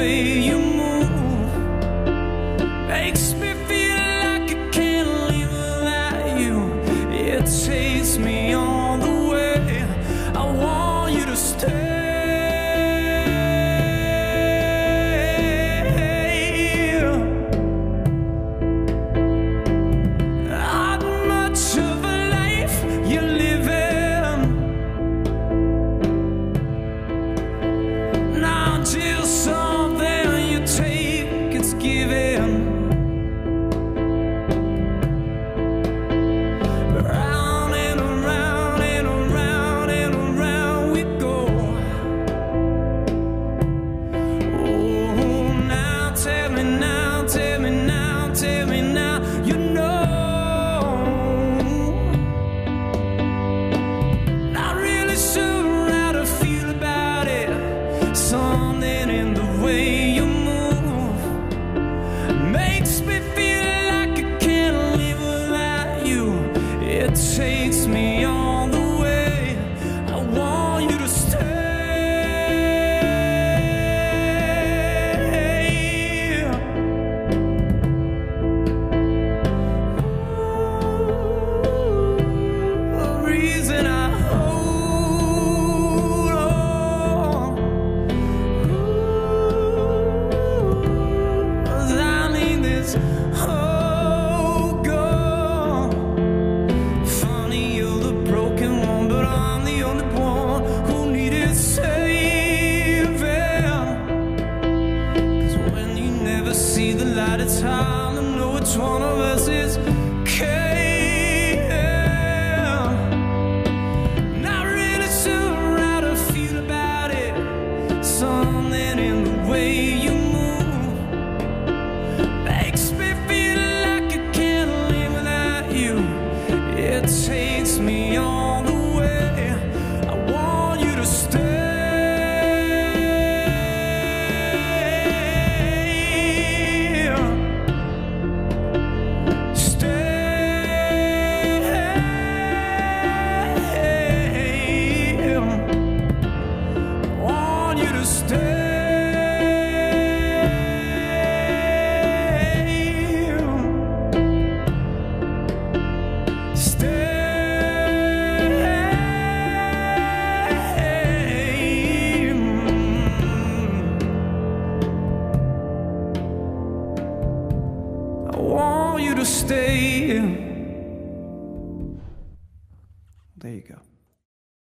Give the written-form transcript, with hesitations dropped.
way you move makes me feel like I can't live without you. It takes me all the way. I want you to stay. Something in the way you move makes me feel like I can't live without you. It takes me all the way. I want you to stay. The reason I see the light of time and know which one of us is caving. Not really sure how to feel about it. Something in the way you move makes me feel like I can't live without you. It takes me all the way. I want you to stay. I want you to stay. There you go.